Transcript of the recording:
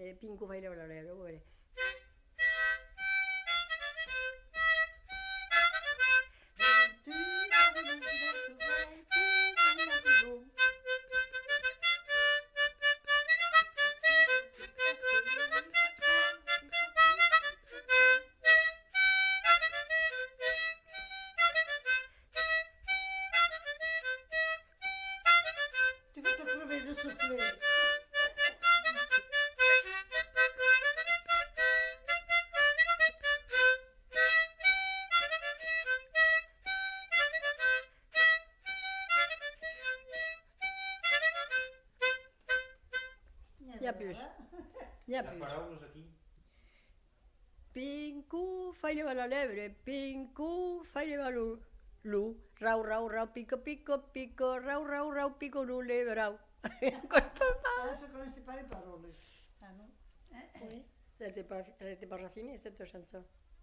Pinco fai la leva, vuoi? Tu vas te crever de souffler. N'hi ha plus. N'hi ha Hi ha plus. paraules aquí? Pinco fai la leva, Pinco fai lu, rau, rau, rau, pico, pico, pico, rau, rau, rau, pico, lu, leva, rau. Ah, je ne connaissais pas les paroles. Ah non. Oui, elle était pas raffinée cette chanson.